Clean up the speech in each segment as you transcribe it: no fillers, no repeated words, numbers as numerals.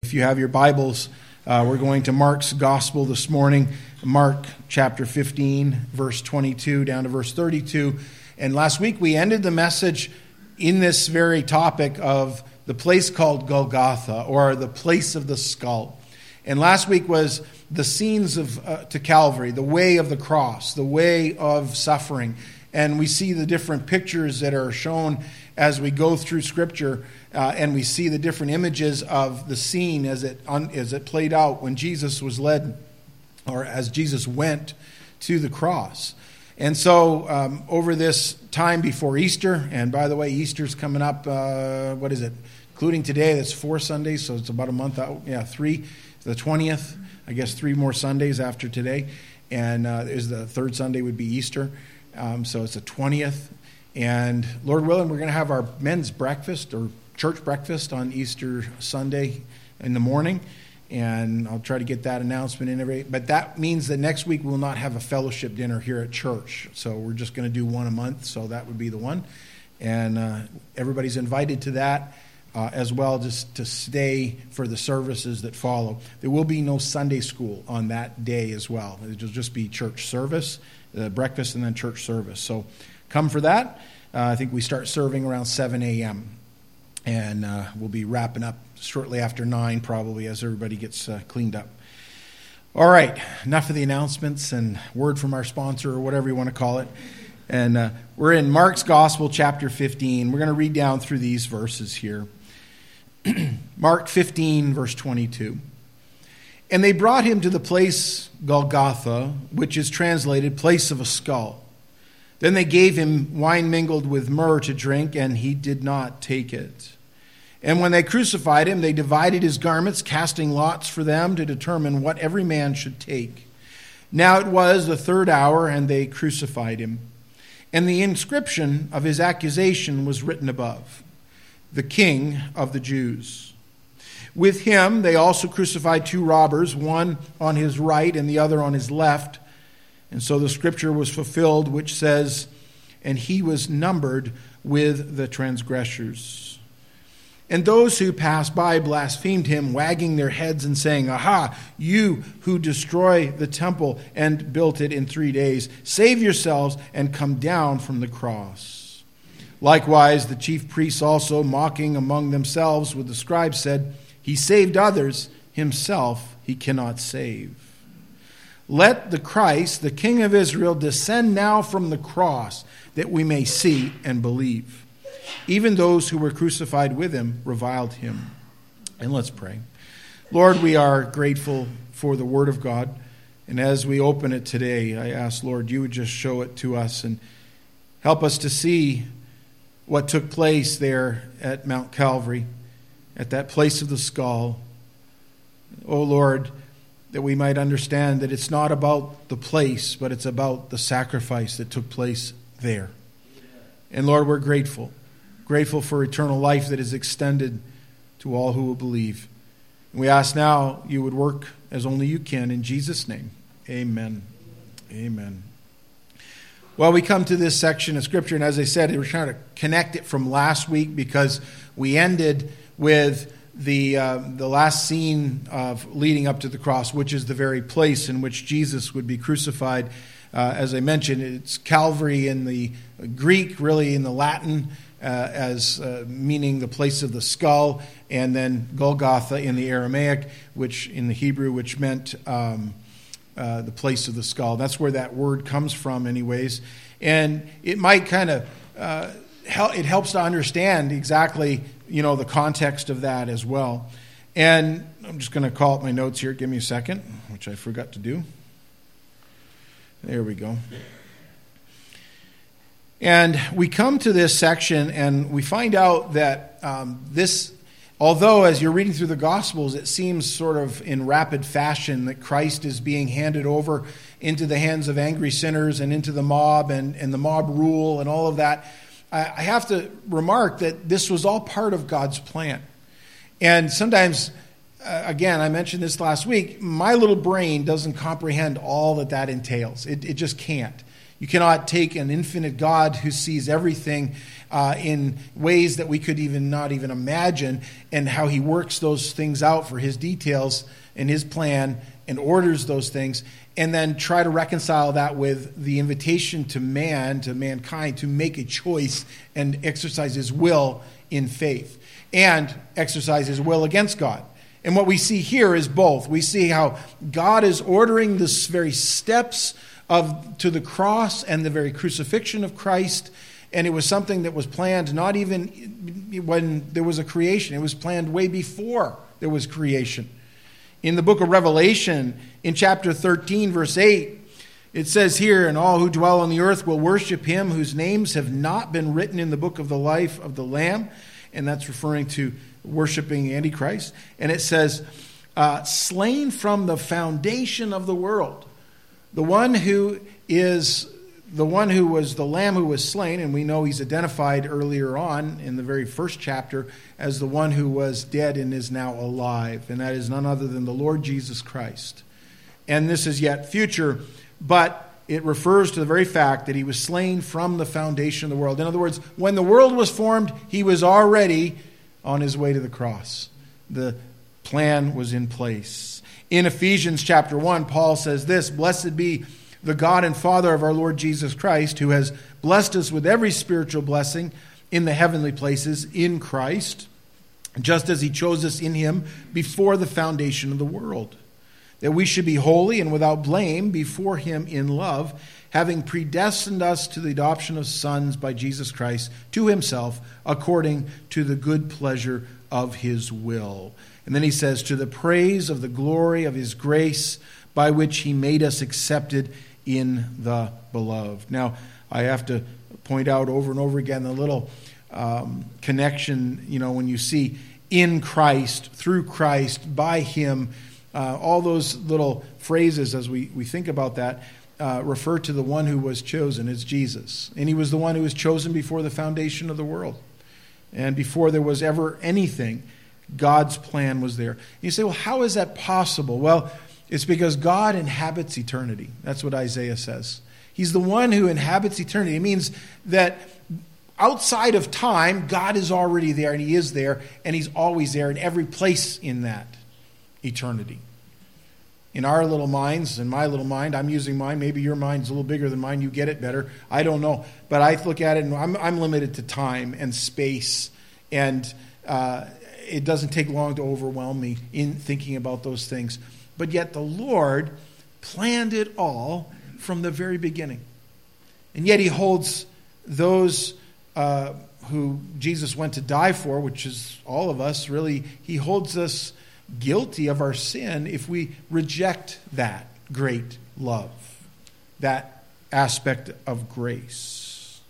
If you have your Bibles, we're going to Mark's Gospel this morning, Mark chapter 15, verse 22 down to verse 32. And last week we ended the message in this very topic of the place called Golgotha, or the place of the skull. And last week was the scenes of to Calvary, the way of the cross, the way of suffering. And we see the different pictures that are shown as we go through Scripture, and we see the different images of the scene as it played out when Jesus was led, or as Jesus went to the cross. And so over this time before Easter, and by the way, Easter's coming up, including today, that's 4 Sundays, so it's about a month out. Yeah, 3, the 20th, I guess 3 more Sundays after today. And the third Sunday would be Easter, so it's the 20th. And Lord willing, we're going to have our men's breakfast or church breakfast on Easter Sunday in the morning. And I'll try to get that announcement in every. But that means that next week we'll not have a fellowship dinner here at church. So we're just going to do one a month. So that would be the one. And everybody's invited to that as well, just to stay for the services that follow. There will be no Sunday school on that day as well. It'll just be church service, breakfast, and then church service. So come for that. I think we start serving around 7 a.m. And we'll be wrapping up shortly after 9 probably as everybody gets cleaned up. All right, enough of the announcements and word from our sponsor or whatever you want to call it. And we're in Mark's Gospel, chapter 15. We're going to read down through these verses here. Mark 15, verse 22. And they brought him to the place Golgotha, which is translated place of a skull. Then they gave him wine mingled with myrrh to drink, and he did not take it. And when they crucified him, they divided his garments, casting lots for them to determine what every man should take. Now it was the 3rd hour, and they crucified him. And the inscription of his accusation was written above, "The King of the Jews." With him they also crucified 2 robbers, one on his right and the other on his left. And so the scripture was fulfilled, which says, "And he was numbered with the transgressors." And those who passed by blasphemed him, wagging their heads and saying, "Aha, you who destroy the temple and built it in 3 days, save yourselves and come down from the cross." Likewise, the chief priests also, mocking among themselves with the scribes, said, "He saved others, himself he cannot save. Let the Christ, the King of Israel, descend now from the cross, that we may see and believe." Even those who were crucified with him reviled him. And let's pray. Lord, we are grateful for the Word of God. And as we open it today, I ask, Lord, you would just show it to us and help us to see what took place there at Mount Calvary, at that place of the skull. Oh, Lord, that we might understand that it's not about the place, but it's about the sacrifice that took place there. And Lord, we're grateful for eternal life that is extended to all who will believe. And we ask now you would work as only you can. In Jesus' name, amen. Amen. Well, we come to this section of Scripture, and as I said, we're trying to connect it from last week because we ended with the last scene of leading up to the cross, which is the very place in which Jesus would be crucified. As I mentioned, it's Calvary in the Greek, really in the Latin, as meaning the place of the skull, and then Golgotha in the Aramaic, which in the Hebrew, which meant the place of the skull. That's where that word comes from anyways. And it might kind of it helps to understand exactly, the context of that as well. And I'm just going to call up my notes here. Give me a second, which I forgot to do. There we go. And we come to this section and we find out that although as you're reading through the Gospels, it seems sort of in rapid fashion that Christ is being handed over into the hands of angry sinners and into the mob and the mob rule and all of that, I have to remark that this was all part of God's plan. And sometimes, again, I mentioned this last week, my little brain doesn't comprehend all that entails. It just can't. You cannot take an infinite God who sees everything in ways that we could not even imagine, and how he works those things out for his details and his plan and orders those things, and then try to reconcile that with the invitation to mankind, to make a choice and exercise his will in faith and exercise his will against God. And what we see here is both. We see how God is ordering the very steps to the cross and the very crucifixion of Christ. And it was something that was planned not even when there was a creation. It was planned way before there was creation. In the book of Revelation, in chapter 13, verse 8, it says here, "And all who dwell on the earth will worship him whose names have not been written in the book of the life of the Lamb." And that's referring to worshiping Antichrist. And it says, "Slain from the foundation of the world." The one who was the Lamb who was slain, and we know he's identified earlier on in the very first chapter as the one who was dead and is now alive. And that is none other than the Lord Jesus Christ. And this is yet future, but it refers to the very fact that he was slain from the foundation of the world. In other words, when the world was formed, he was already on his way to the cross. The plan was in place. In Ephesians chapter 1, Paul says this, "Blessed be the God and Father of our Lord Jesus Christ, who has blessed us with every spiritual blessing in the heavenly places in Christ, just as he chose us in him before the foundation of the world, that we should be holy and without blame before him in love, having predestined us to the adoption of sons by Jesus Christ to himself, according to the good pleasure of his will." And then he says, "To the praise of the glory of his grace, by which he made us accepted in the beloved." Now, I have to point out over and over again the little connection, when you see in Christ, through Christ, by him, all those little phrases as we think about that refer to the one who was chosen. It's Jesus. And he was the one who was chosen before the foundation of the world. And before there was ever anything, God's plan was there. And you say, well, how is that possible? Well, it's because God inhabits eternity. That's what Isaiah says. He's the one who inhabits eternity. It means that outside of time, God is already there, and he is there, and he's always there in every place in that eternity. In our little minds, in my little mind, I'm using mine, maybe your mind's a little bigger than mine, you get it better, I don't know. But I look at it, and I'm limited to time and space, and it doesn't take long to overwhelm me in thinking about those things. But yet the Lord planned it all from the very beginning. And yet he holds those who Jesus went to die for, which is all of us, really, he holds us guilty of our sin if we reject that great love, that aspect of grace.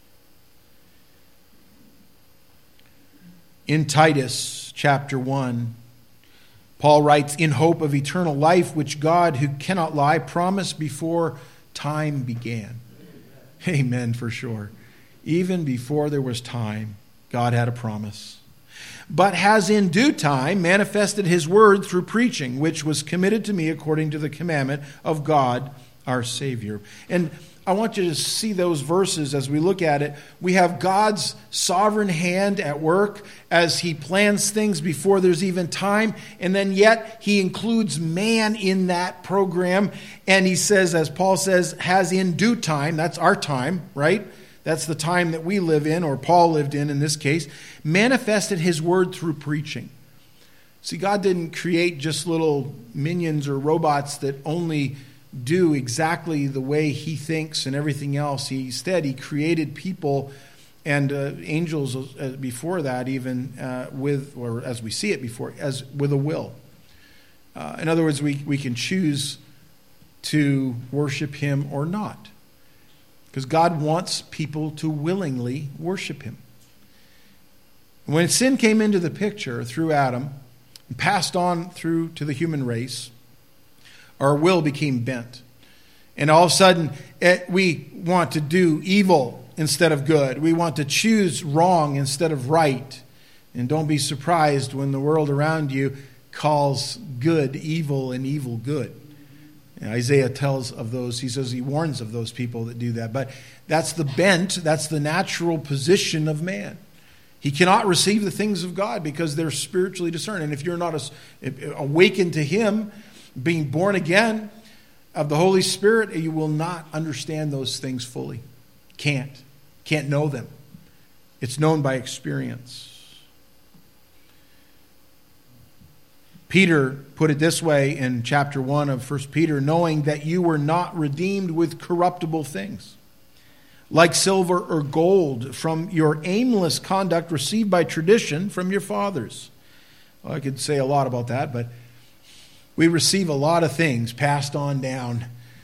In Titus chapter 1, Paul writes, "In hope of eternal life, which God, who cannot lie, promised before time began." Amen, for sure. Even before there was time, God had a promise. "But has in due time manifested his word through preaching, which was committed to me according to the commandment of God our Savior." And I want you to see those verses as we look at it. We have God's sovereign hand at work as he plans things before there's even time. And then yet he includes man in that program. And he says, as Paul says, has in due time, that's our time, right? That's the time that we live in, or Paul lived in this case, manifested his word through preaching. See, God didn't create just little minions or robots that only do exactly the way he thinks and everything else. Instead, he created people and angels before that, even with, or as we see it before, as with a will. In other words, we can choose to worship him or not, because God wants people to willingly worship him. When sin came into the picture through Adam and passed on through to the human race, our will became bent. And all of a sudden, we want to do evil instead of good. We want to choose wrong instead of right. And don't be surprised when the world around you calls good evil and evil good. And Isaiah tells of those, he says he warns of those people that do that. But that's the bent, that's the natural position of man. He cannot receive the things of God because they're spiritually discerned. And if you're not awakened to Him, being born again of the Holy Spirit, you will not understand those things fully. Can't know them. It's known by experience. Peter put it this way in chapter 1 of 1 Peter, knowing that you were not redeemed with corruptible things, like silver or gold, from your aimless conduct received by tradition from your fathers. Well, I could say a lot about that, but we receive a lot of things passed on down,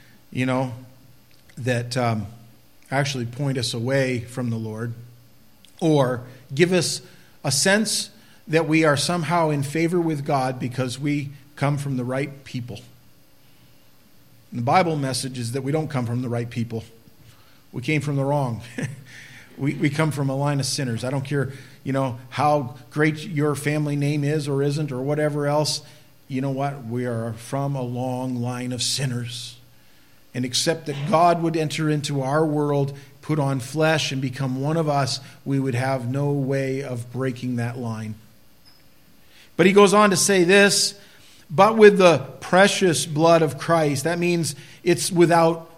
that actually point us away from the Lord, or give us a sense that we are somehow in favor with God because we come from the right people. And the Bible message is that we don't come from the right people. We came from the wrong. we come from a line of sinners. I don't care, how great your family name is or isn't or whatever else. You know what? We are from a long line of sinners. And except that God would enter into our world, put on flesh, and become one of us, we would have no way of breaking that line. But he goes on to say this, but with the precious blood of Christ. That means it's without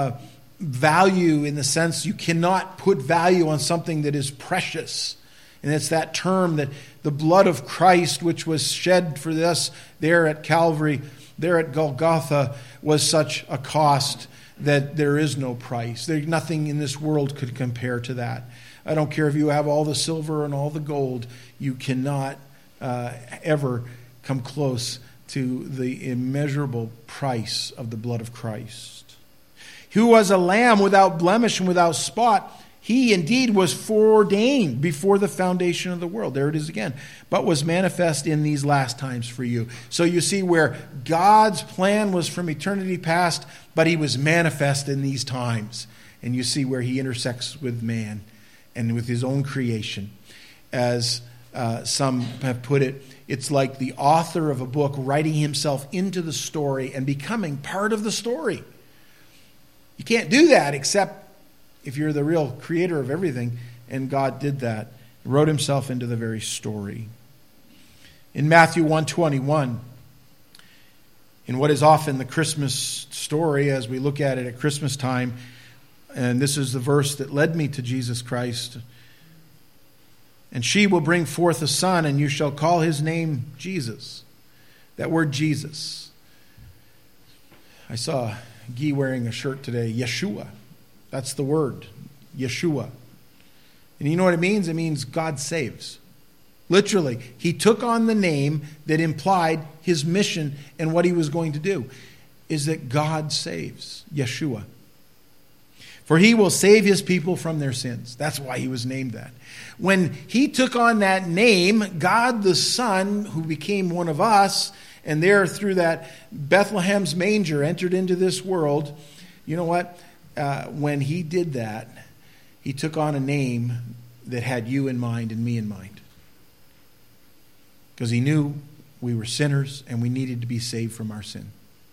value, in the sense you cannot put value on something that is precious. And it's that term that the blood of Christ, which was shed for us there at Calvary, there at Golgotha, was such a cost that there is no price. There's nothing in this world could compare to that. I don't care if you have all the silver and all the gold, you cannot ever come close to the immeasurable price of the blood of Christ. Who was a lamb without blemish and without spot. He indeed was foreordained before the foundation of the world. There it is again. But was manifest in these last times for you. So you see where God's plan was from eternity past, but he was manifest in these times. And you see where he intersects with man and with his own creation. As some have put it, it's like the author of a book writing himself into the story and becoming part of the story. You can't do that except if you're the real creator of everything, and God did that. He wrote himself into the very story. In Matthew 1:21, in what is often the Christmas story as we look at it at Christmas time, and this is the verse that led me to Jesus Christ. And she will bring forth a son, and you shall call his name Jesus. That word Jesus. I saw Guy wearing a shirt today, Yeshua. That's the word, Yeshua. And you know what it means? It means God saves. Literally, he took on the name that implied his mission and what he was going to do, is that God saves, Yeshua. For he will save his people from their sins. That's why he was named that. When he took on that name, God the Son, who became one of us, and there through that Bethlehem's manger entered into this world, you know what? When he did that, he took on a name that had you in mind and me in mind. Because he knew we were sinners and we needed to be saved from our sin.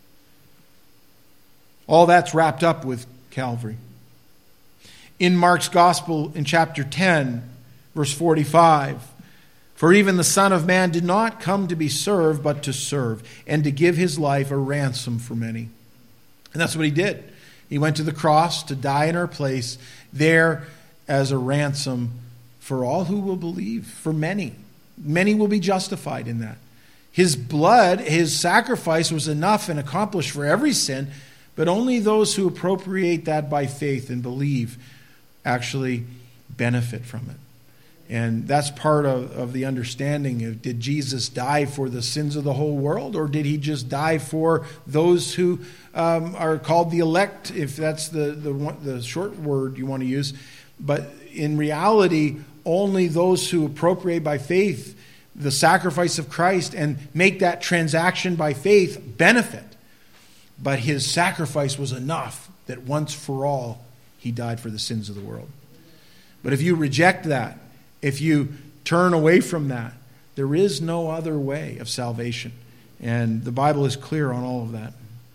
All that's wrapped up with Calvary. In Mark's Gospel, in chapter 10, verse 45, for even the Son of Man did not come to be served, but to serve, and to give his life a ransom for many. And that's what he did. He went to the cross to die in our place, there as a ransom for all who will believe, for many. Many will be justified in that. His blood, his sacrifice was enough and accomplished for every sin, but only those who appropriate that by faith and believe actually benefit from it. And that's part of the understanding of, did Jesus die for the sins of the whole world, or did he just die for those who are called the elect, if that's the short word you want to use? But in reality, only those who appropriate by faith the sacrifice of Christ and make that transaction by faith benefit. But his sacrifice was enough that once for all, he died for the sins of the world. But if you reject that, if you turn away from that, there is no other way of salvation. And the Bible is clear on all of that.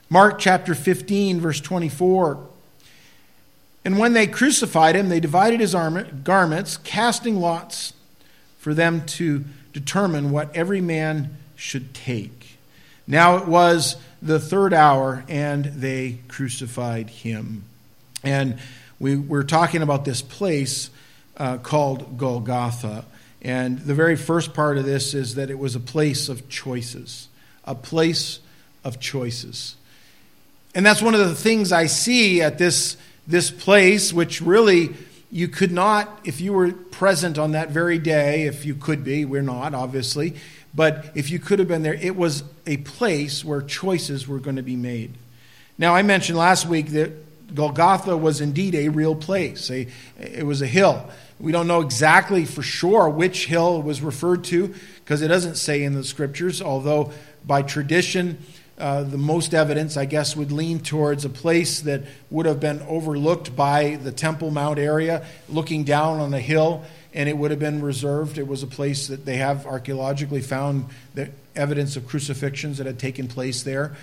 Mark chapter 15, verse 24. And when they crucified him, they divided his garments, casting lots for them to determine what every man should take. Now it was the third hour, and they crucified him. And we're talking about this place called Golgotha. And the very first part of this is that it was a place of choices. A place of choices. And that's one of the things I see at this place, which really you could not, if you were present on that very day, if you could be, we're not, obviously, but if you could have been there, it was a place where choices were going to be made. Now, I mentioned last week that Golgotha was indeed a real place. It was a hill. We don't know exactly for sure which hill it was referred to, because it doesn't say in the Scriptures, although by tradition, the most evidence, I guess, would lean towards a place that would have been overlooked by the Temple Mount area, looking down on a hill, and it would have been reserved. It was a place that they have archaeologically found the evidence of crucifixions that had taken place there.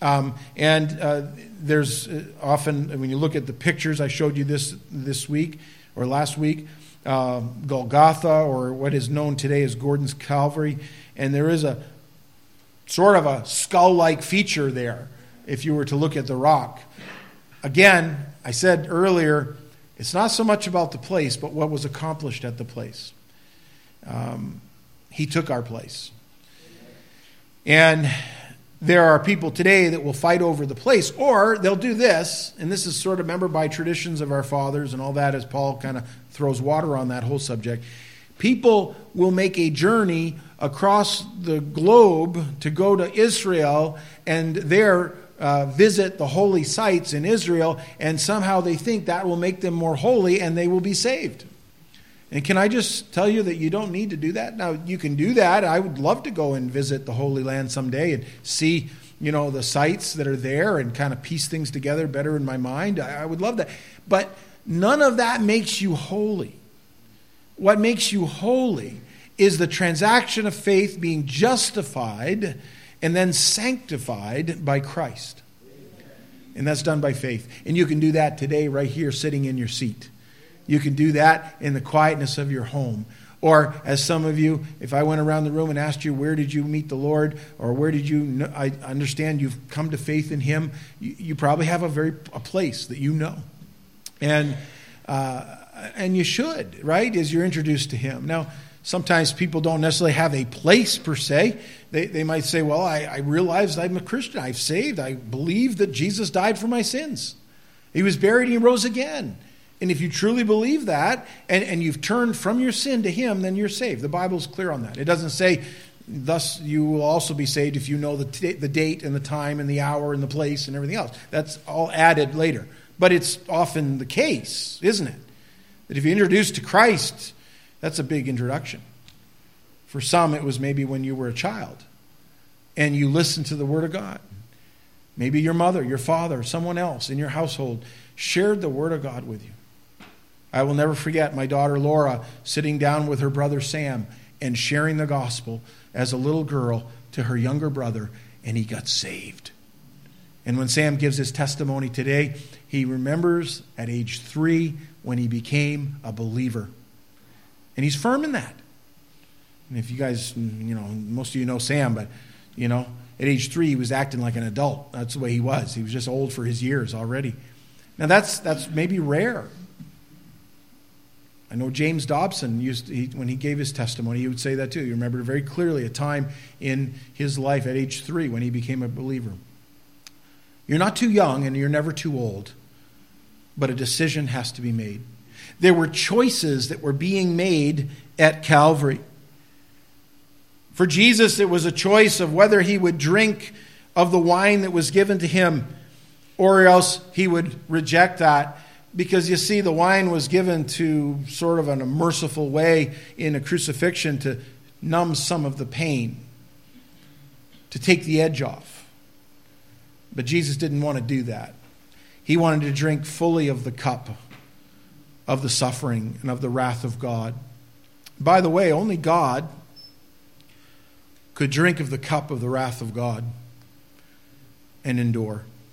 There's often, when you look at the pictures, I showed you this week, or last week, Golgotha, or what is known today as Gordon's Calvary, and there is a sort of a skull-like feature there, if you were to look at the rock. Again, I said earlier, it's not so much about the place, but what was accomplished at the place. He took our place. And there are people today that will fight over the place, or they'll do this, and this is sort of, remember, by traditions of our fathers and all that, as Paul kind of throws water on that whole subject. People will make a journey across the globe to go to Israel and there visit the holy sites in Israel, and somehow they think that will make them more holy and they will be saved. And can I just tell you that you don't need to do that? Now, you can do that. I would love to go and visit the Holy Land someday and see, the sites that are there and kind of piece things together better in my mind. I would love that. But none of that makes you holy. What makes you holy is the transaction of faith, being justified and then sanctified by Christ. And that's done by faith. And you can do that today right here sitting in your seat. You can do that in the quietness of your home. Or as some of you, if I went around the room and asked you, where did you meet the Lord? Or where did you, I understand you've come to faith in Him. You probably have a place that you know. And you should, right, as you're introduced to Him. Now, sometimes people don't necessarily have a place per se. They might say, well, I realize I'm a Christian. I've saved. I believe that Jesus died for my sins. He was buried and He rose again. And if you truly believe that, and you've turned from your sin to Him, then you're saved. The Bible's clear on that. It doesn't say, thus you will also be saved if you know the date and the time and the hour and the place and everything else. That's all added later. But it's often the case, isn't it? That if you're introduced to Christ, that's a big introduction. For some, it was maybe when you were a child and you listened to the Word of God. Maybe your mother, your father, someone else in your household shared the Word of God with you. I will never forget my daughter Laura sitting down with her brother Sam and sharing the gospel as a little girl to her younger brother, and he got saved. And when Sam gives his testimony today, he remembers at age 3 when he became a believer. And he's firm in that. And if you guys, most of you know Sam, but, at age 3 he was acting like an adult. That's the way he was. He was just old for his years already. Now that's maybe rare. I know James Dobson when he gave his testimony, he would say that too. You remember very clearly a time in his life at age 3 when he became a believer. You're not too young and you're never too old, but a decision has to be made. There were choices that were being made at Calvary. For Jesus, it was a choice of whether He would drink of the wine that was given to Him, or else He would reject that. Because you see, the wine was given to sort of in a merciful way in a crucifixion to numb some of the pain, to take the edge off. But Jesus didn't want to do that. He wanted to drink fully of the cup of the suffering and of the wrath of God. By the way, only God could drink of the cup of the wrath of God and endure.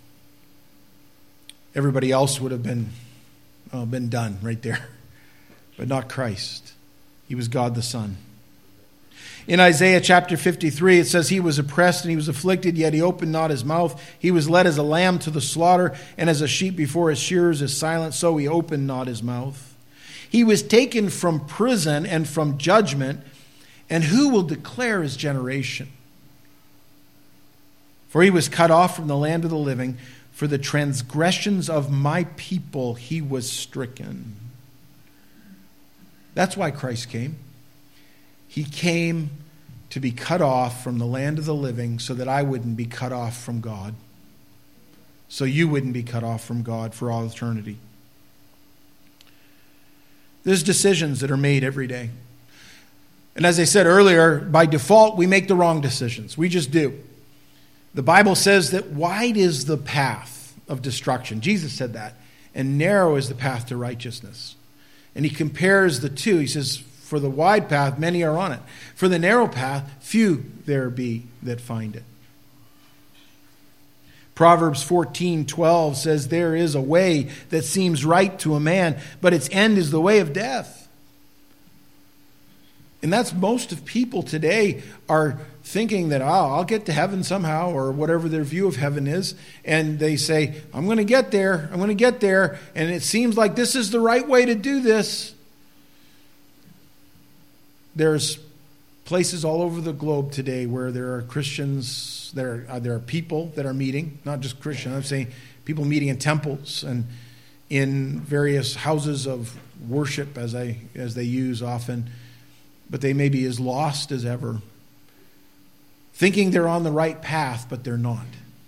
everybody else would have been done right there. But not Christ. He was God the Son. In Isaiah chapter 53, it says, He was oppressed and He was afflicted, yet He opened not His mouth. He was led as a lamb to the slaughter, and as a sheep before his shearers is silent, so He opened not His mouth. He was taken from prison and from judgment, and who will declare His generation? For He was cut off from the land of the living. For the transgressions of my people He was stricken. That's why Christ came. He came to be cut off from the land of the living so that I wouldn't be cut off from God. So you wouldn't be cut off from God for all eternity. There's decisions that are made every day. And as I said earlier, by default, we make the wrong decisions. We just do. The Bible says that wide is the path of destruction. Jesus said that. And narrow is the path to righteousness. And He compares the two. He says, for the wide path, many are on it. For the narrow path, few there be that find it. Proverbs 14:12 says, there is a way that seems right to a man, but its end is the way of death. And that's most of people today are thinking that, I'll get to heaven somehow, or whatever their view of heaven is. And they say, I'm going to get there. I'm going to get there. And it seems like this is the right way to do this. There's places all over the globe today where there are Christians, there are people that are meeting, not just Christians. I'm saying people meeting in temples and in various houses of worship, as they use often. But they may be as lost as ever, thinking they're on the right path, but they're not.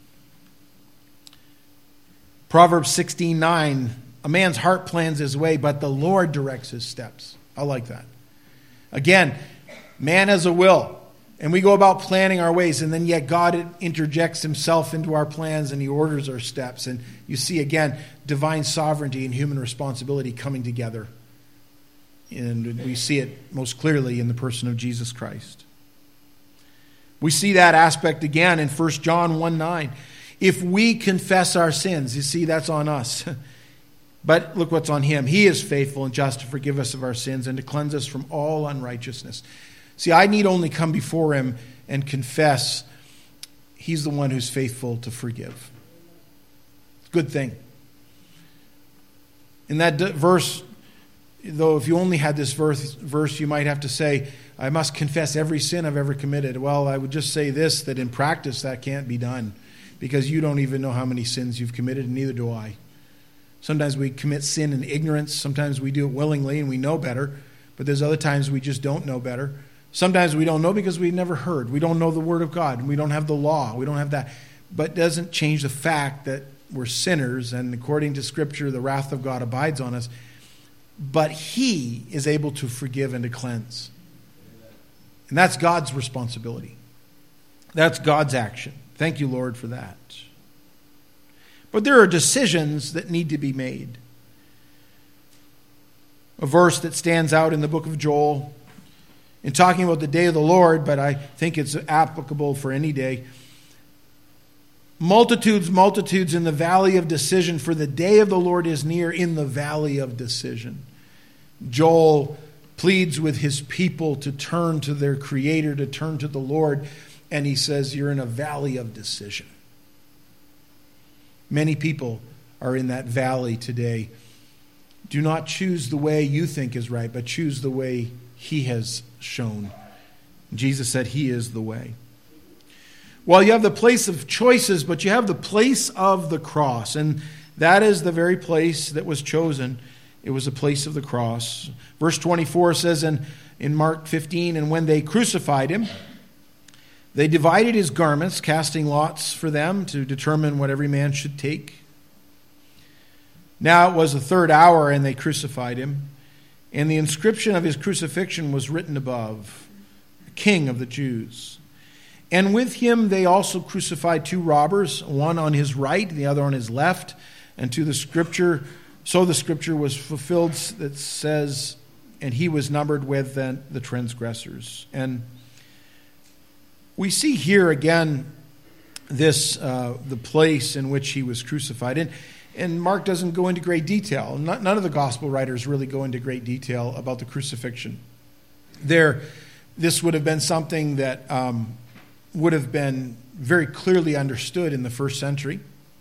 Proverbs 16:9, a man's heart plans his way, but the Lord directs his steps. I like that. Again, man has a will, and we go about planning our ways, and then yet God interjects Himself into our plans, and He orders our steps. And you see, again, divine sovereignty and human responsibility coming together. And we see it most clearly in the person of Jesus Christ. We see that aspect again in 1 John 1:9. If we confess our sins, you see, that's on us. But look what's on Him. He is faithful and just to forgive us of our sins and to cleanse us from all unrighteousness. See, I need only come before Him and confess. He's the one who's faithful to forgive. Good thing. In that verse, though, if you only had this verse, you might have to say, I must confess every sin I've ever committed. Well, I would just say this, that in practice that can't be done, because you don't even know how many sins you've committed, and neither do I. Sometimes we commit sin in ignorance. Sometimes we do it willingly and we know better. But there's other times we just don't know better. Sometimes we don't know because we've never heard. We don't know the Word of God. We don't have the law. We don't have that. But it doesn't change the fact that we're sinners, and according to Scripture, the wrath of God abides on us. But He is able to forgive and to cleanse. And that's God's responsibility. That's God's action. Thank you, Lord, for that. But there are decisions that need to be made. A verse that stands out in the book of Joel, in talking about the day of the Lord, but I think it's applicable for any day. Multitudes, multitudes in the valley of decision, for the day of the Lord is near in the valley of decision. Joel pleads with his people to turn to their Creator, to turn to the Lord, and he says, you're in a valley of decision. Many people are in that valley today. Do not choose the way you think is right, but choose the way He has shown. Jesus said He is the way. Well, you have the place of choices, but you have the place of the cross. And that is the very place that was chosen. It was a place of the cross. Verse 24 says in Mark 15, and when they crucified Him, they divided His garments, casting lots for them to determine what every man should take. Now it was the third hour, and they crucified Him. And the inscription of His crucifixion was written above, King of the Jews. And with Him they also crucified two robbers, one on His right, the other on His left. And so the Scripture was fulfilled that says, and He was numbered with the transgressors. And we see here again this the place in which He was crucified. And Mark doesn't go into great detail. None of the gospel writers really go into great detail about the crucifixion. This would have been something that would have been very clearly understood in the first century.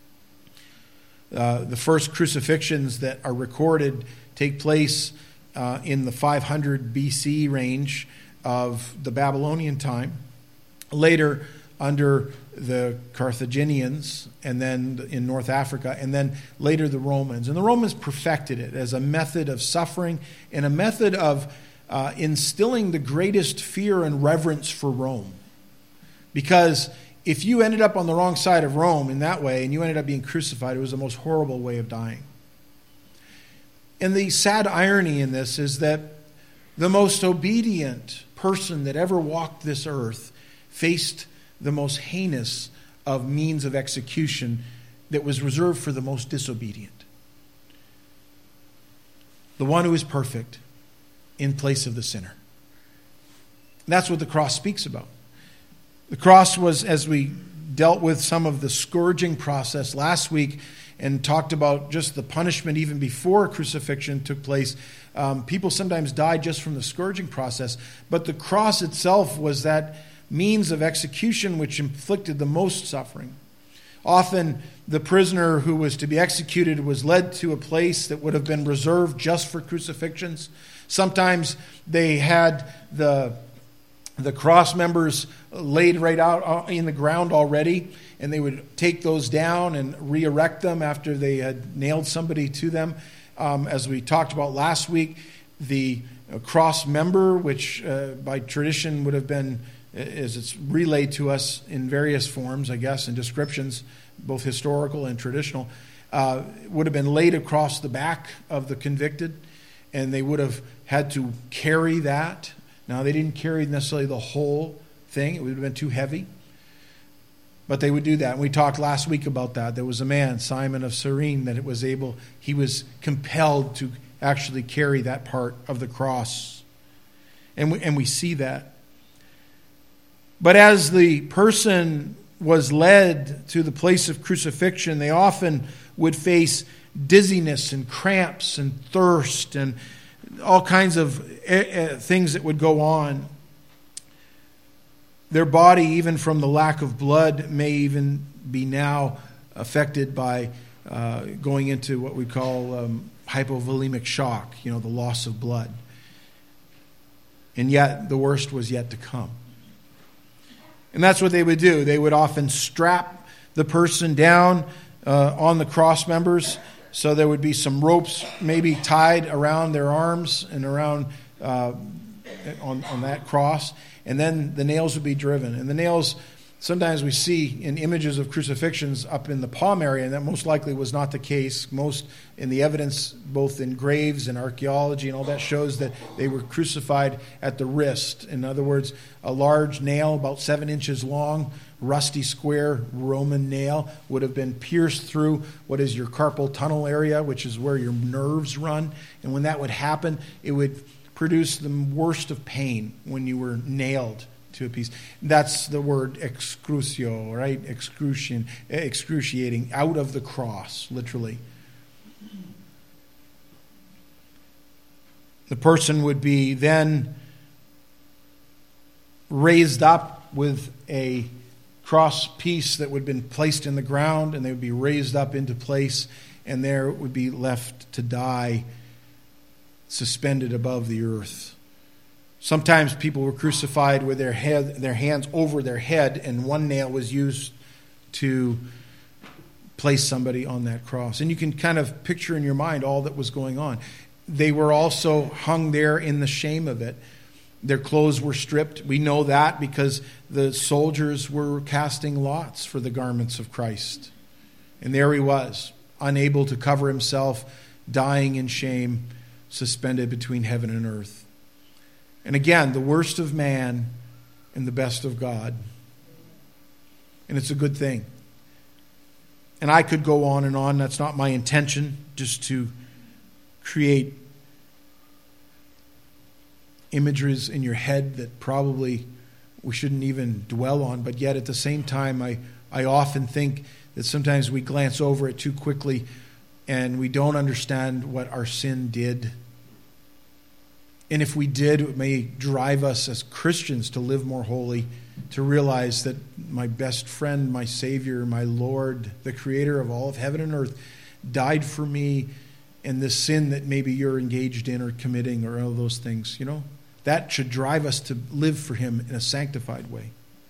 The first crucifixions that are recorded take place in the 500 BC range of the Babylonian time. Later, under the Carthaginians, and then in North Africa, and then later the Romans. And the Romans perfected it as a method of suffering and a method of instilling the greatest fear and reverence for Rome. Because if you ended up on the wrong side of Rome in that way, and you ended up being crucified, it was the most horrible way of dying. And the sad irony in this is that the most obedient person that ever walked this earth faced the most heinous of means of execution that was reserved for the most disobedient. The one who is perfect in place of the sinner. That's what the cross speaks about. The cross was, as we dealt with some of the scourging process last week and talked about just the punishment even before crucifixion took place, people sometimes died just from the scourging process. But the cross itself was that means of execution which inflicted the most suffering. Often the prisoner who was to be executed was led to a place that would have been reserved just for crucifixions. Sometimes they had the cross members laid right out in the ground already, and they would take those down and re-erect them after they had nailed somebody to them. As we talked about last week, the cross member, which by tradition would have been, as it's relayed to us in various forms, I guess, and descriptions, both historical and traditional, would have been laid across the back of the convicted, and they would have had to carry that. Now, they didn't carry necessarily the whole thing. It would have been too heavy. But they would do that. And we talked last week about that. There was a man, Simon of Cyrene, he was compelled to actually carry that part of the cross. And we see that. But as the person was led to the place of crucifixion, they often would face dizziness and cramps and thirst and all kinds of things that would go on. Their body, even from the lack of blood, may even be now affected by going into what we call hypovolemic shock, the loss of blood. And yet, the worst was yet to come. And that's what they would do. They would often strap the person down on the cross members. So there would be some ropes maybe tied around their arms and around on that cross. And then the nails would be driven. And the nails, sometimes we see in images of crucifixions up in the palm area, and that most likely was not the case. Most in the evidence, both in graves and archaeology and all that, shows that they were crucified at the wrist. In other words, a large nail about 7 inches long, rusty square Roman nail would have been pierced through what is your carpal tunnel area, which is where your nerves run. And when that would happen, it would produce the worst of pain when you were nailed to a piece. That's the word excrucio, right? Excruciating, out of the cross, literally. The person would be then raised up with a cross piece that would have been placed in the ground, and they would be raised up into place, and there it would be left to die, suspended above the earth. Sometimes people were crucified with their hands over their head, and one nail was used to place somebody on that cross. And you can kind of picture in your mind all that was going on. They were also hung there in the shame of it. Their clothes were stripped. We know that because the soldiers were casting lots for the garments of Christ. And there he was, unable to cover himself, dying in shame, suspended between heaven and earth. And again, the worst of man and the best of God. And it's a good thing. And I could go on and on. That's not my intention, just to create images in your head that probably we shouldn't even dwell on. But yet at the same time, I often think that sometimes we glance over it too quickly and we don't understand what our sin did. And if we did, it may drive us as Christians to live more holy, to realize that my best friend, my Savior, my Lord, the Creator of all of heaven and earth, died for me, and the sin that maybe you're engaged in or committing or all those things, that should drive us to live for Him in a sanctified way.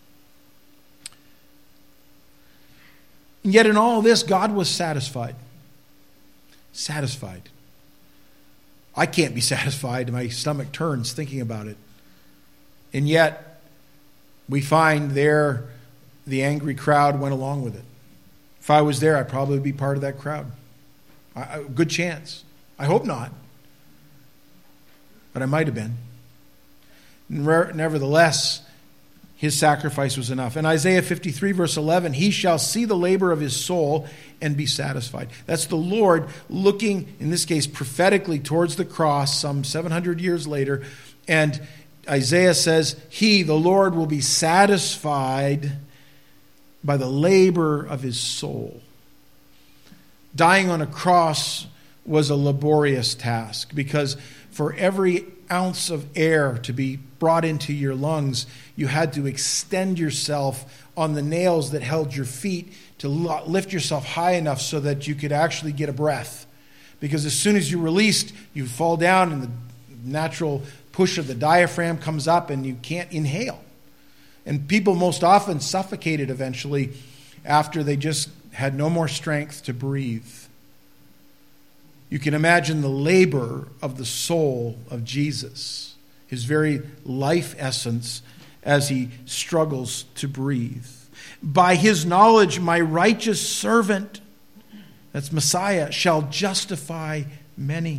And yet in all this, God was satisfied. Satisfied. I can't be satisfied. My stomach turns thinking about it. And yet, we find there the angry crowd went along with it. If I was there, I'd probably be part of that crowd. Good chance. I hope not. But I might have been. Nevertheless, His sacrifice was enough. In Isaiah 53, verse 11, He shall see the labor of His soul and be satisfied. That's the Lord looking, in this case, prophetically towards the cross some 700 years later. And Isaiah says, He, the Lord, will be satisfied by the labor of His soul. Dying on a cross was a laborious task, because for every ounce of air to be brought into your lungs, you had to extend yourself on the nails that held your feet to lift yourself high enough so that you could actually get a breath. Because as soon as you released, you fall down and the natural push of the diaphragm comes up and you can't inhale. And people most often suffocated eventually after they just had no more strength to breathe. You can imagine the labor of the soul of Jesus, His very life essence, as He struggles to breathe. By His knowledge, my righteous servant, that's Messiah, shall justify many.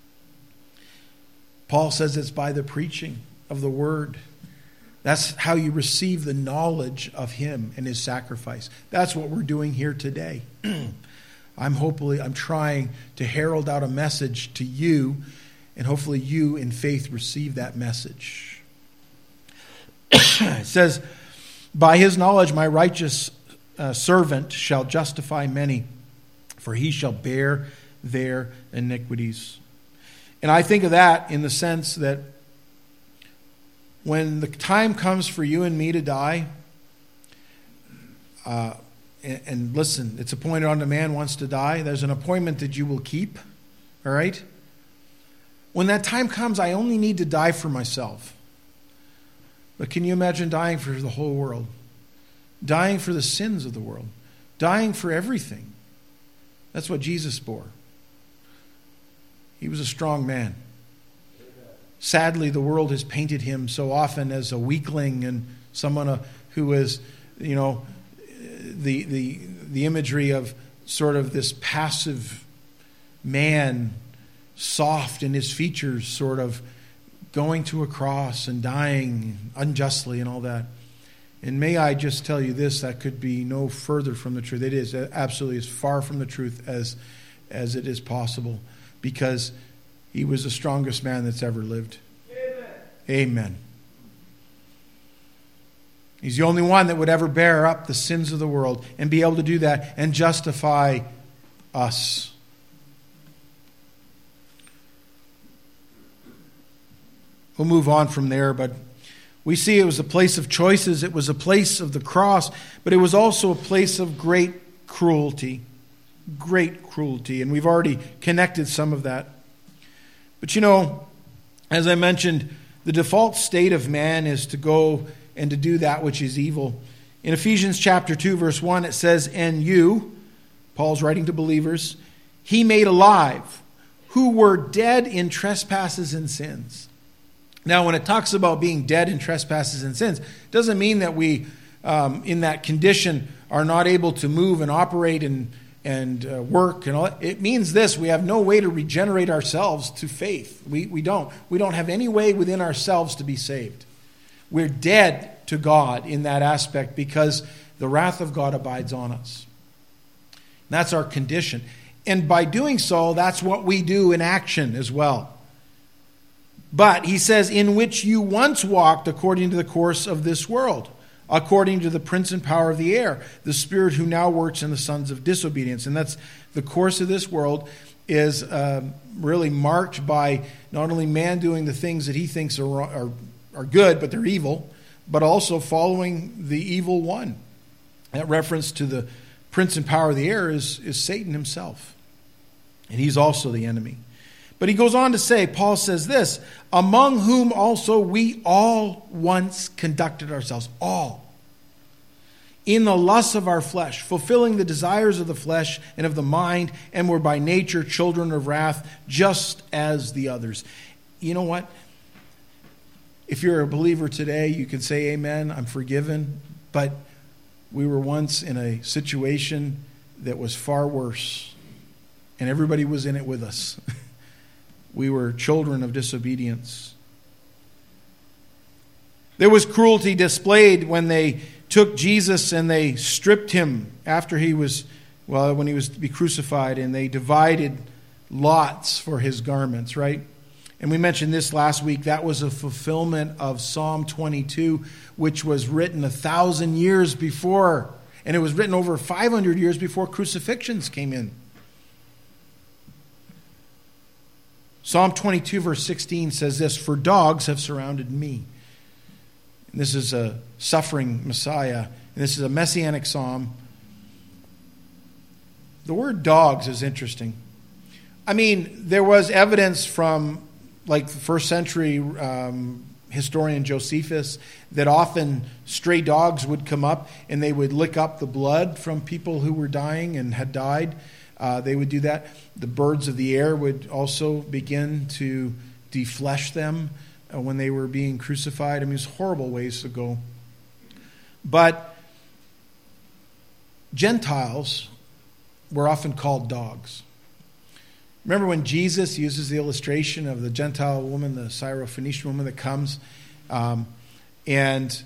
Paul says it's by the preaching of the word. That's how you receive the knowledge of Him and His sacrifice. That's what we're doing here today. I'm trying to herald out a message to you, and hopefully you in faith receive that message. It says, by His knowledge my righteous servant shall justify many, for he shall bear their iniquities. And I think of that in the sense that when the time comes for you and me to die, and listen, it's appointed unto man once to die. There's an appointment that you will keep. All right? When that time comes, I only need to die for myself. But can you imagine dying for the whole world? Dying for the sins of the world. Dying for everything. That's what Jesus bore. He was a strong man. Sadly, the world has painted Him so often as a weakling and someone who is, the imagery of sort of this passive man, soft in his features, sort of going to a cross and dying unjustly and all that. And may I just tell you this, that could be no further from the truth. It is absolutely as far from the truth as it is possible, because He was the strongest man that's ever lived. Amen. Amen. He's the only one that would ever bear up the sins of the world and be able to do that and justify us. We'll move on from there, but we see it was a place of choices. It was a place of the cross, but it was also a place of great cruelty. Great cruelty, and we've already connected some of that. But as I mentioned, the default state of man is to go and to do that which is evil. In Ephesians chapter 2, verse 1, it says, and you, Paul's writing to believers, He made alive, who were dead in trespasses and sins. Now, when it talks about being dead in trespasses and sins, it doesn't mean that we, in that condition, are not able to move and operate and work and all that. It means this: we have no way to regenerate ourselves to faith. We don't have any way within ourselves to be saved. We're dead to God in that aspect because the wrath of God abides on us. That's our condition. And by doing so, that's what we do in action as well. But he says, in which you once walked according to the course of this world. according to the prince and power of the air, the spirit who now works in the sons of disobedience. And that's the course of this world is really marked by not only man doing the things that he thinks are good, but they're evil, but also following the evil one. That reference to the prince and power of the air is Satan himself. And he's also the enemy. But he goes on to say, Paul says this, among whom also we all once conducted ourselves, all, in the lusts of our flesh, fulfilling the desires of the flesh and of the mind, and were by nature children of wrath, just as the others. You know what? If you're a believer today, you can say amen, I'm forgiven, but we were once in a situation that was far worse, and everybody was in it with us. We were children of disobedience. There was cruelty displayed when they took Jesus and they stripped him after when he was to be crucified, and they divided lots for his garments, right? And we mentioned this last week. That was a fulfillment of Psalm 22, which was written 1,000 years before, and it was written over 500 years before crucifixions came in. Psalm 22 verse 16 says this, for dogs have surrounded me. And this is a suffering Messiah, and this is a messianic psalm. The word dogs is interesting. I mean, there was evidence from like the first century historian Josephus that often stray dogs would come up and they would lick up the blood from people who were dying and had died. They would do that. The birds of the air would also begin to deflesh them when they were being crucified. I mean, it's horrible ways to go. But Gentiles were often called dogs. Remember when Jesus uses the illustration of the Gentile woman, the Syrophoenician woman that comes, and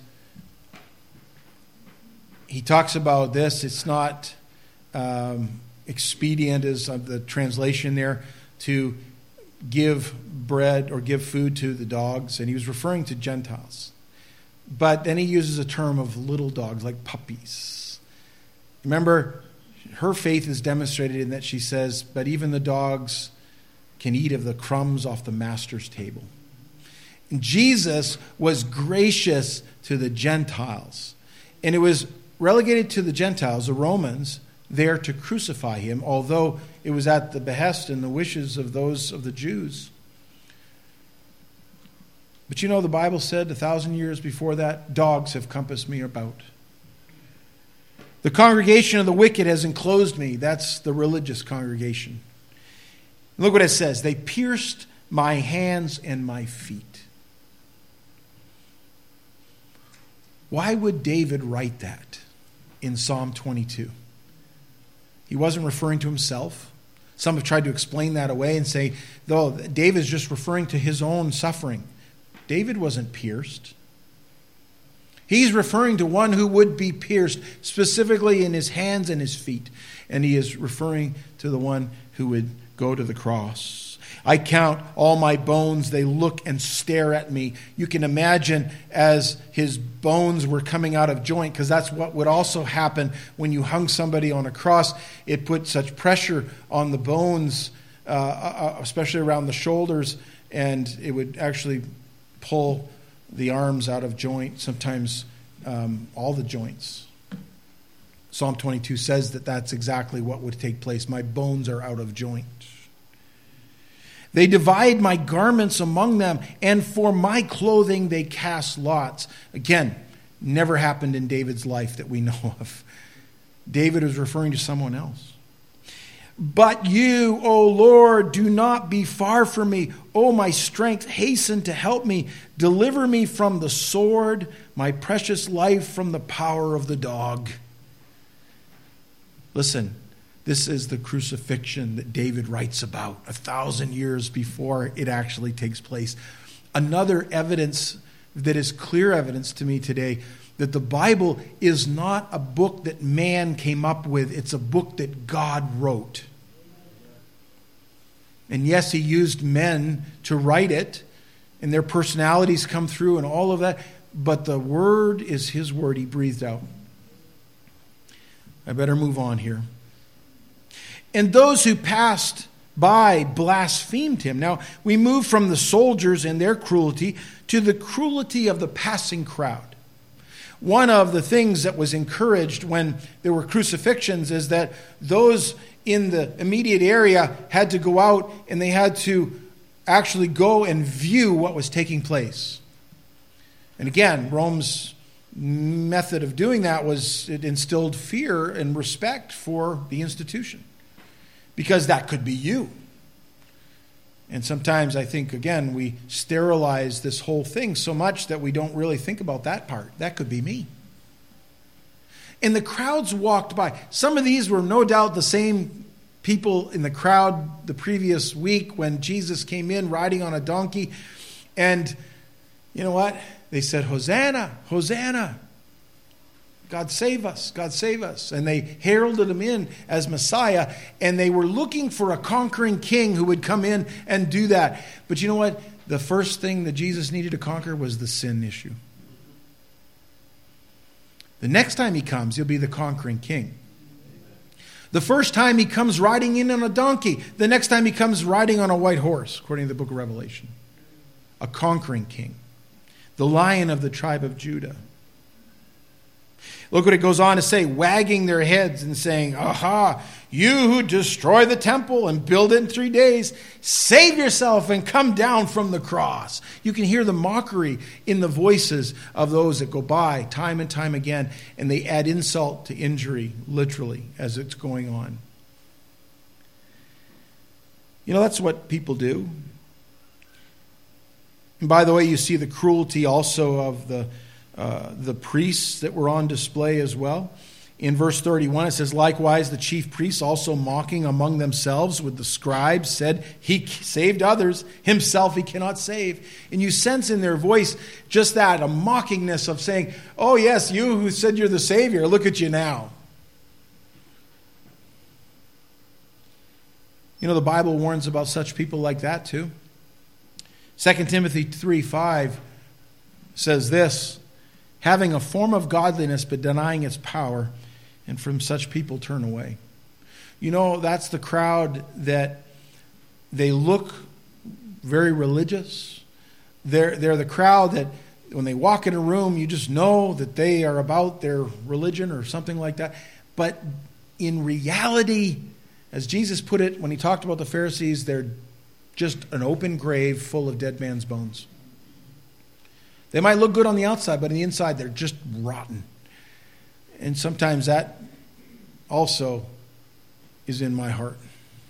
he talks about this. It's not expedient, is the translation there, to give bread or give food to the dogs, and he was referring to Gentiles. But then he uses a term of little dogs, like puppies. Remember, her faith is demonstrated in that she says, but even the dogs can eat of the crumbs off the master's table. And Jesus was gracious to the Gentiles. And it was relegated to the Gentiles, the Romans, there to crucify him, although it was at the behest and the wishes of those of the Jews. But you know, the Bible said 1,000 years before that, dogs have compassed me about. The congregation of the wicked has enclosed me. That's the religious congregation. Look what it says. They pierced my hands and my feet. Why would David write that in Psalm 22? He wasn't referring to himself. Some have tried to explain that away and say, though, David's just referring to his own suffering. David wasn't pierced. He's referring to one who would be pierced, specifically in his hands and his feet. And he is referring to the one who would go to the cross. I count all my bones, they look and stare at me. You can imagine as his bones were coming out of joint, because that's what would also happen when you hung somebody on a cross. It put such pressure on the bones, especially around the shoulders, and it would actually pull the arms out of joint, sometimes all the joints. Psalm 22 says that that's exactly what would take place. My bones are out of joint. They divide my garments among them, and for my clothing they cast lots. Again, never happened in David's life that we know of. David is referring to someone else. But you, O Lord, do not be far from me. O my strength, hasten to help me. Deliver me from the sword, my precious life from the power of the dog. Listen, this is the crucifixion that David writes about 1,000 years before it actually takes place. Another evidence that is clear evidence to me today that the Bible is not a book that man came up with. It's a book that God wrote. And yes, he used men to write it, and their personalities come through and all of that. but the word is his word he breathed out. I better move on here. And those who passed by blasphemed him. Now, we move from the soldiers and their cruelty to the cruelty of the passing crowd. One of the things that was encouraged when there were crucifixions is that those in the immediate area had to go out and they had to actually go and view what was taking place. And again, Rome's method of doing that was it instilled fear and respect for the institution. Because that could be you. And sometimes I think, again, we sterilize this whole thing so much that we don't really think about that part. That could be me. And the crowds walked by. Some of these were no doubt the same people in the crowd the previous week when Jesus came in riding on a donkey. And you know what? They said, Hosanna, Hosanna. God save us, God save us. And they heralded him in as Messiah, and they were looking for a conquering king who would come in and do that. But you know what? The first thing that Jesus needed to conquer was the sin issue. The next time he comes, he'll be the conquering king. The first time he comes riding in on a donkey. The next time he comes riding on a white horse, according to the book of Revelation. A conquering king. The Lion of the tribe of Judah. Look what it goes on to say, wagging their heads and saying, aha, you who destroy the temple and build it in 3 days, save yourself and come down from the cross. You can hear the mockery in the voices of those that go by time and time again, and they add insult to injury, literally, as it's going on. You know, that's what people do. And by the way, you see the cruelty also of the priests that were on display as well. In verse 31, it says, likewise, the chief priests also mocking among themselves with the scribes said, he saved others, himself he cannot save. And you sense in their voice just that, a mockingness of saying, oh yes, you who said you're the Savior, look at you now. You know, the Bible warns about such people like that too. 2 Timothy 3:5 says this, having a form of godliness but denying its power, and from such people turn away. You know, that's the crowd that they look very religious. They're the crowd that when they walk in a room, you just know that they are about their religion or something like that. But in reality, as Jesus put it when he talked about the Pharisees, they're just an open grave full of dead man's bones. They might look good on the outside, but on the inside, they're just rotten. And sometimes that also is in my heart.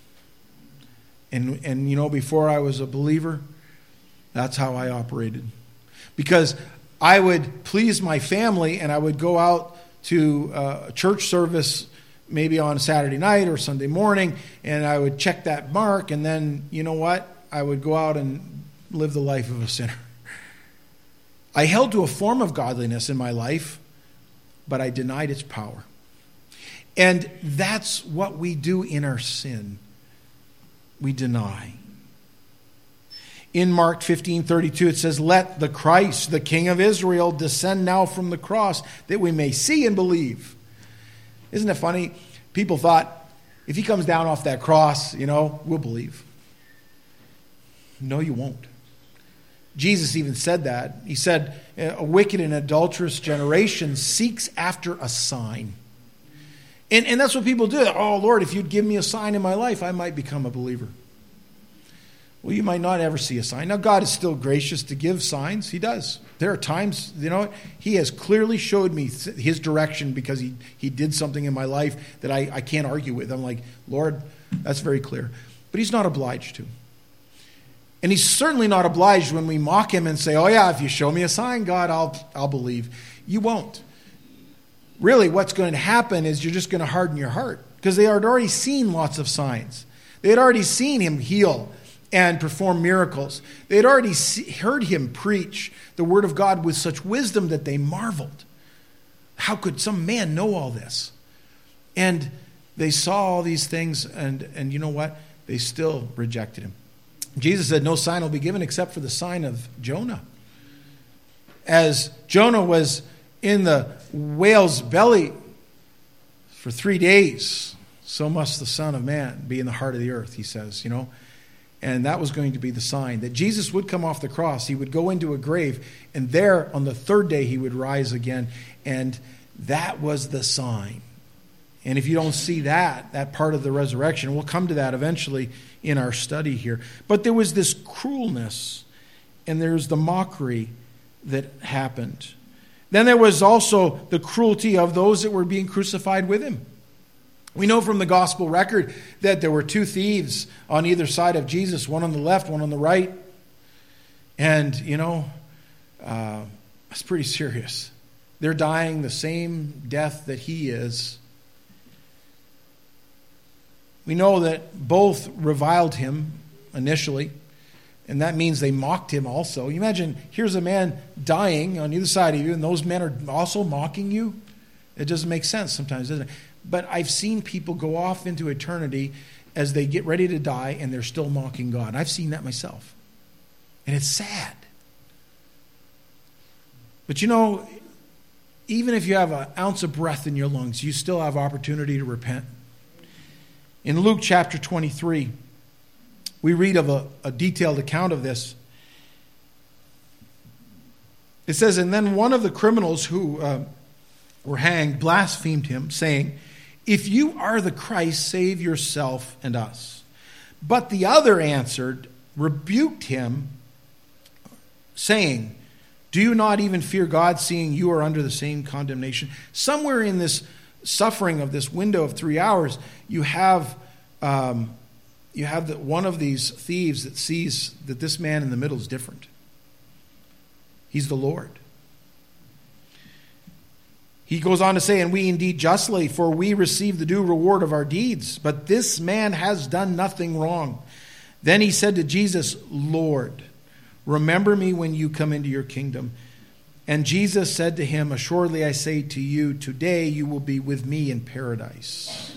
And you know, before I was a believer, that's how I operated. Because I would please my family, and I would go out to a church service maybe on Saturday night or Sunday morning, and I would check that mark, and then, you know what? I would go out and live the life of a sinner. I held to a form of godliness in my life, but I denied its power. And that's what we do in our sin. We deny. In Mark 15:32 it says, let the Christ, the King of Israel, descend now from the cross that we may see and believe. Isn't it funny? People thought, if he comes down off that cross, you know, we'll believe. No, you won't. Jesus even said that. He said, a wicked and adulterous generation seeks after a sign. And that's what people do. Oh, Lord, if you'd give me a sign in my life, I might become a believer. Well, you might not ever see a sign. Now, God is still gracious to give signs. He does. There are times, you know, he has clearly showed me his direction because he did something in my life that I can't argue with. I'm like, Lord, that's very clear. But he's not obliged to. And he's certainly not obliged when we mock him and say, oh yeah, if you show me a sign, God, I'll believe. You won't. Really, what's going to happen is you're just going to harden your heart. Because they had already seen lots of signs. They had already seen him heal and perform miracles. They had already heard him preach the word of God with such wisdom that they marveled. How could some man know all this? And they saw all these things, and you know what? They still rejected him. Jesus said, no sign will be given except for the sign of Jonah. as Jonah was in the whale's belly for 3 days, so must the Son of Man be in the heart of the earth, he says, And that was going to be the sign that Jesus would come off the cross. He would go into a grave, and there on the third day he would rise again. And that was the sign. And if you don't see that part of the resurrection, we'll come to that eventually in our study here. But there was this cruelness, and there's the mockery that happened. Then there was also the cruelty of those that were being crucified with him. We know from the gospel record that there were 2 thieves on either side of Jesus, one on the left, one on the right. And, it's pretty serious. They're dying the same death that he is. We know that both reviled him initially, and that means they mocked him also. You imagine, here's a man dying on either side of you, and those men are also mocking you? It doesn't make sense sometimes, does it? But I've seen people go off into eternity as they get ready to die, and they're still mocking God. I've seen that myself. And it's sad. But even if you have an ounce of breath in your lungs, you still have opportunity to repent. In Luke chapter 23, we read of a detailed account of this. It says, and then one of the criminals who were hanged blasphemed him, saying, if you are the Christ, save yourself and us. But the other answered, rebuked him, saying, do you not even fear God, seeing you are under the same condemnation? Somewhere in this suffering of this window of 3 hours, you have one of these thieves that sees that this man in the middle is different. He's the Lord. He goes on to say, and we indeed justly, for we receive the due reward of our deeds, but this man has done nothing wrong. Then he said to Jesus, Lord, remember me when you come into your kingdom. And Jesus said to him, assuredly I say to you, today you will be with me in paradise.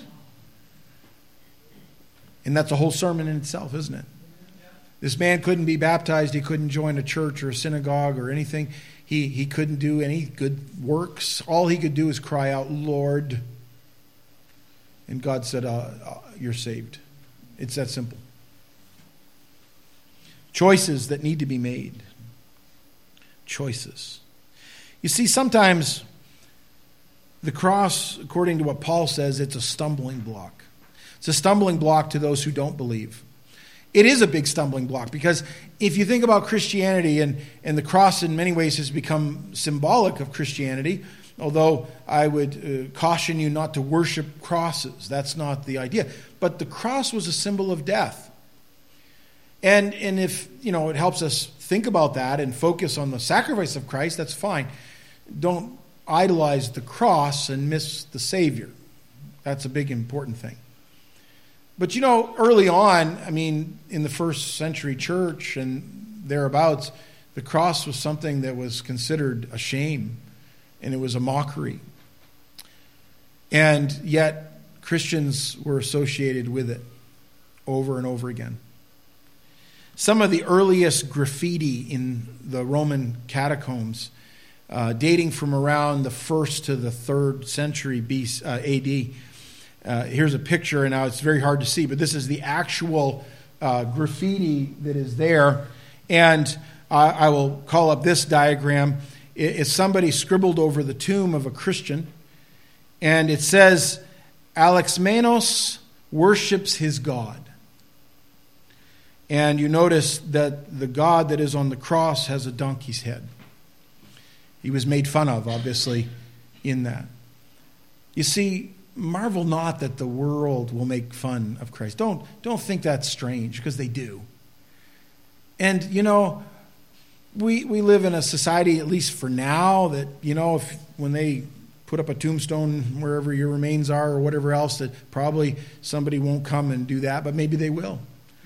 And that's a whole sermon in itself, isn't it? This man couldn't be baptized. He couldn't join a church or a synagogue or anything. He couldn't do any good works. All he could do is cry out, Lord. And God said, you're saved. It's that simple. Choices that need to be made. Choices. You see, sometimes the cross, according to what Paul says, it's a stumbling block. It's a stumbling block to those who don't believe. It is a big stumbling block because if you think about Christianity, and the cross in many ways has become symbolic of Christianity, although I would caution you not to worship crosses. That's not the idea. But the cross was a symbol of death. And if, it helps us think about that and focus on the sacrifice of Christ, that's fine. Don't idolize the cross and miss the Savior. That's a big, important thing. But early on, in the first century church and thereabouts, the cross was something that was considered a shame, and it was a mockery. And yet, Christians were associated with it over and over again. Some of the earliest graffiti in the Roman catacombs, dating from around the 1st to the 3rd century AD. Here's a picture, and now it's very hard to see, but this is the actual graffiti that is there. And I will call up this diagram. It's somebody scribbled over the tomb of a Christian, and it says, Alexmenos worships his God. And you notice that the God that is on the cross has a donkey's head. He was made fun of, obviously, in that. You see, marvel not that the world will make fun of Christ. Don't think that's strange, because they do. And, we live in a society, at least for now, that, when they put up a tombstone wherever your remains are or whatever else, that probably somebody won't come and do that, but maybe they will.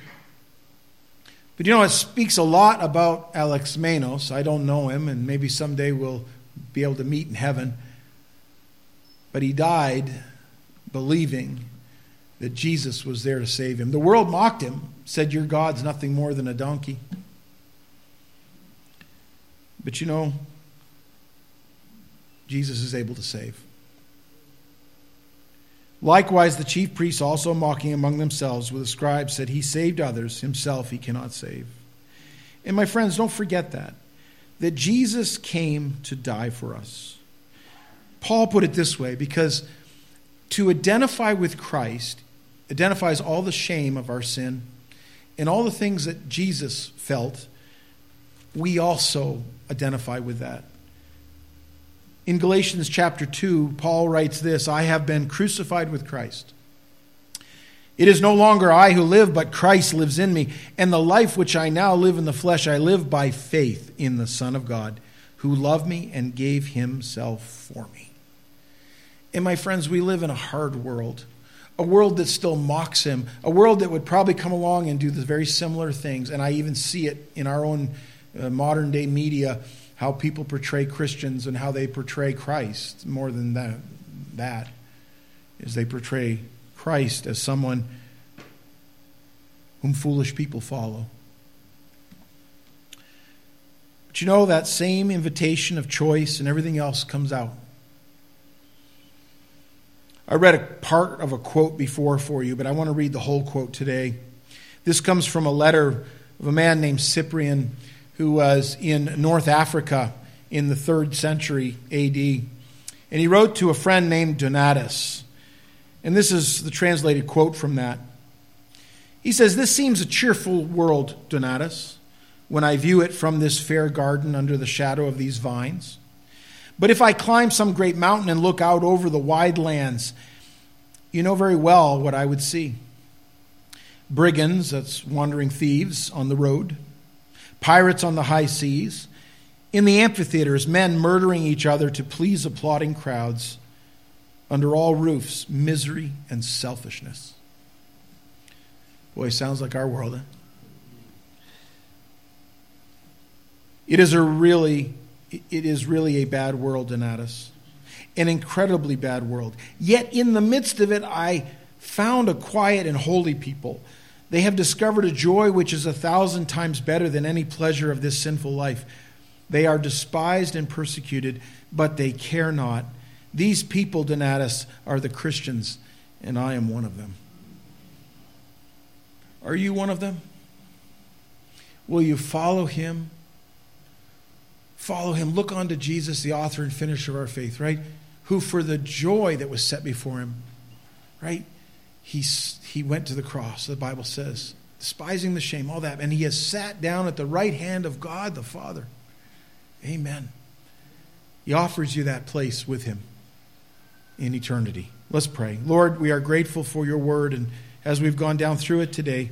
But it speaks a lot about Alexmenos. I don't know him, and maybe someday we'll be able to meet in heaven. But he died believing that Jesus was there to save him. The world mocked him, said, your God's nothing more than a donkey. But Jesus is able to save. Likewise, the chief priests also mocking among themselves with the scribes said, he saved others, himself he cannot save. And my friends, don't forget that Jesus came to die for us. Paul put it this way, because to identify with Christ identifies all the shame of our sin and all the things that Jesus felt. We also identify with that. In Galatians chapter 2, Paul writes this, I have been crucified with Christ. It is no longer I who live, but Christ lives in me. And the life which I now live in the flesh, I live by faith in the Son of God, who loved me and gave himself for me. And my friends, we live in a hard world, a world that still mocks him, a world that would probably come along and do the very similar things. And I even see it in our own modern day media, how people portray Christians and how they portray Christ. More than that is they portray Christ as someone whom foolish people follow. But you know, that same invitation of choice and everything else comes out. I read a part of a quote before for you, but I want to read the whole quote today. This comes from a letter of a man named Cyprian, who was in North Africa in the 3rd century A.D. And he wrote to a friend named Donatus. And this is the translated quote from that. He says, this seems a cheerful world, Donatus, when I view it from this fair garden under the shadow of these vines. But if I climb some great mountain and look out over the wide lands, you know very well what I would see. Brigands, that's wandering thieves, on the road. Pirates on the high seas. In the amphitheaters, men murdering each other to please applauding crowds. Under all roofs, misery and selfishness. Boy, sounds like our world, huh? It is really a bad world, Donatus. An incredibly bad world. Yet in the midst of it, I found a quiet and holy people. They have discovered a joy which is 1,000 times better than any pleasure of this sinful life. They are despised and persecuted, but they care not. These people, Donatus, are the Christians, and I am one of them. Are you one of them? Will you follow him? Follow him. Look unto Jesus, the author and finisher of our faith, right? Who for the joy that was set before him, right? He went to the cross, the Bible says, despising the shame, all that. And he has sat down at the right hand of God the Father. Amen. He offers you that place with him in eternity. Let's pray. Lord, we are grateful for your word. And as we've gone down through it today,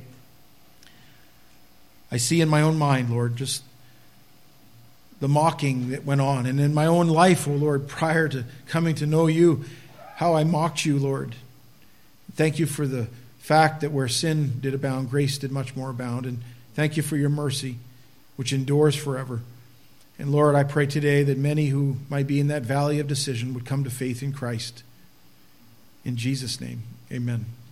I see in my own mind, Lord, just the mocking that went on. And in my own life, oh Lord, prior to coming to know you, how I mocked you, Lord. Thank you for the fact that where sin did abound, grace did much more abound. And thank you for your mercy, which endures forever. And Lord, I pray today that many who might be in that valley of decision would come to faith in Christ. In Jesus' name, amen.